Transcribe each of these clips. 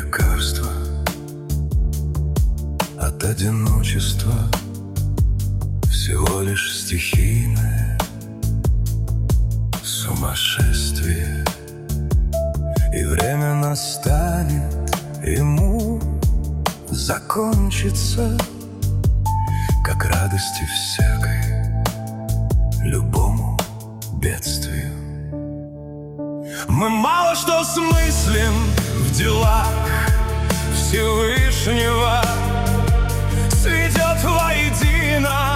лекарство от одиночества, всего лишь стихийное сумасшествие. И время настанет, ему закончится, как радости всякой, любому бедствию. Мы мало что смыслим в делах Всевышнего, сведет воедино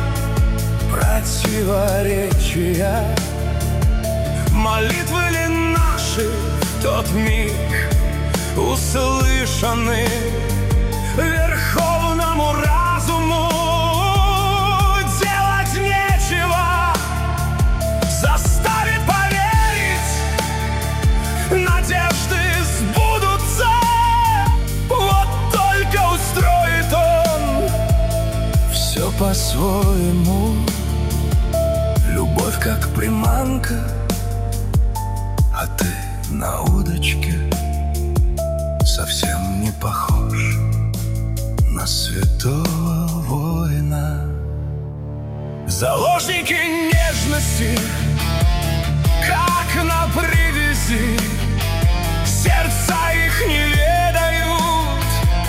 противоречия. Молитвы ли наши в тот миг услышаны верховному разуму? Делать нечего, заставит поверить, надежды сбудутся. Вот только устроит он все по-своему. Любовь как приманка, а ты на удочке, совсем не похож на святого воина. Заложники нежности, как на привязи, сердца их не ведают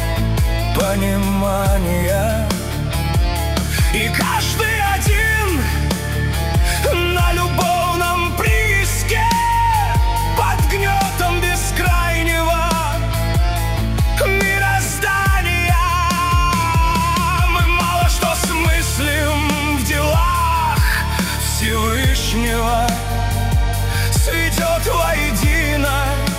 понимания. И каждый один на любовном прииске под гнетом бескрайнего мироздания. Мы мало что смыслим в делах Всевышнего, сведет воедино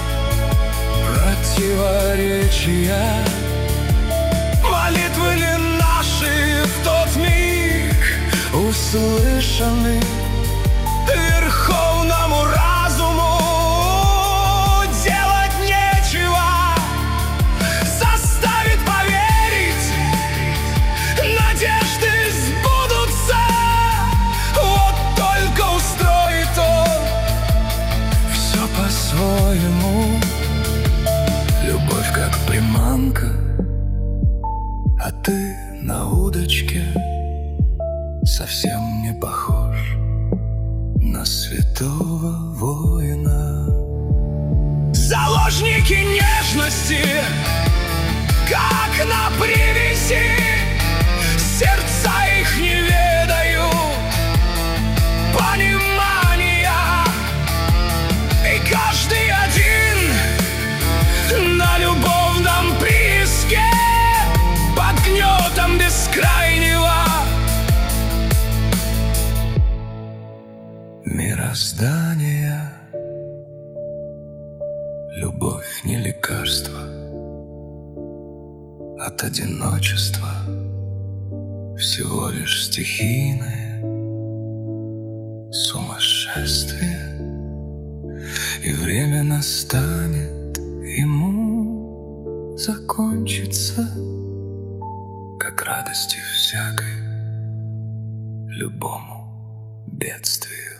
противоречия. Молитвы ли наши в тот миг услышаны верховному разуму? Делать нечего, заставит поверить, надежды сбудутся. Вот только устроит он все по-своему. Любовь как приманка, а ты на удочке, совсем не похож на святого воина. Заложники нежности, как на привязи, сердца их не ведают понимания. И каждый один на любовном прииске под гнетом бескрайнего мироздания. Любовь не лекарство от одиночества, всего лишь стихийное сумасшествие. И время настанет, ему закончится, как радости всякой, любому бедствию.